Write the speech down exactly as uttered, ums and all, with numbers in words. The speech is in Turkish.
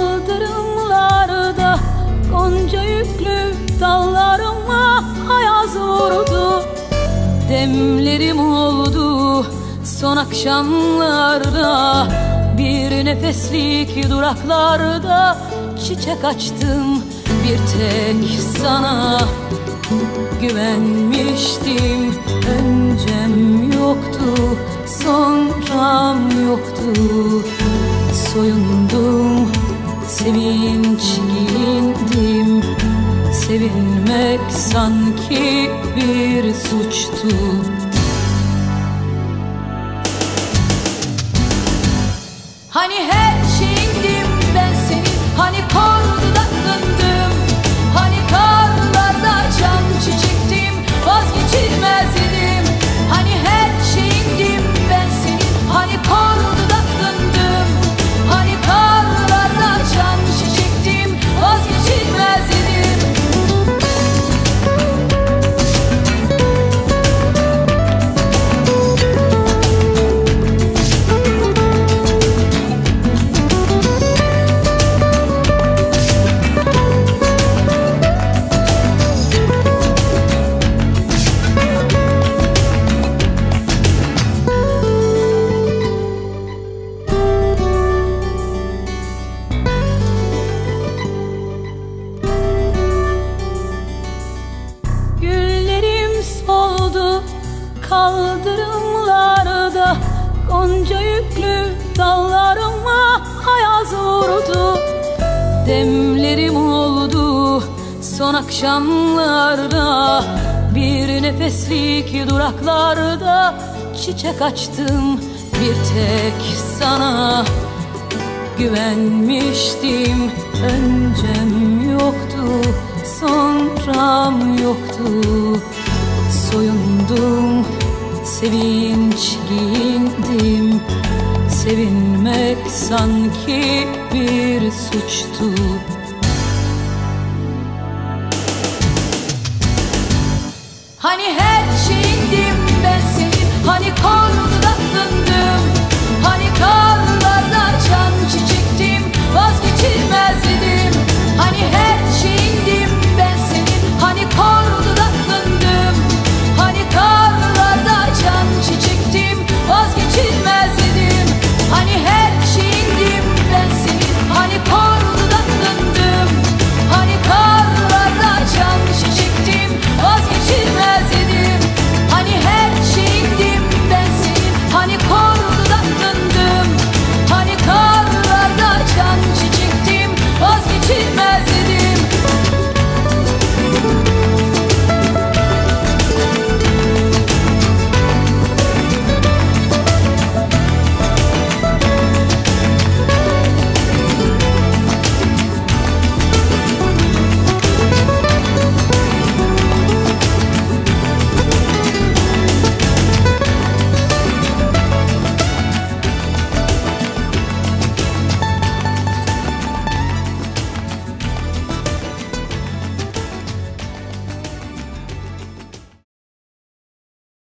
Kaldırımlarda gonca yüklü dallarıma ayaz vurdu. Demlerim oldu son akşamlarda, bir nefeslik duraklarda çiçek açtım bir tek sana. Güvenmiştim, öncem yoktu, sonram yoktu. Soyundum, sevinç giyindim. Sevinmek sanki bir suçtu. Hani her şeyindim ben senin, hani kor dudaklandım, hani karlarda açan çiçektim, vazgeçilmez idim. Hani her şeyindim ben senin, hani kor dudaklandım, hani karlarda açan çiçektim, vazgeçilmez idim. Kaldırımlarda gonca yüklü dallarıma ayaz vurdu. Demlerim oldu son akşamlarda, bir nefeslik duraklarda çiçek açtım bir tek sana. Güvenmiştim, öncem yoktu, sonram yoktu. Soyundum, sevinç giyindim. Sevinmek sanki bir suçtu.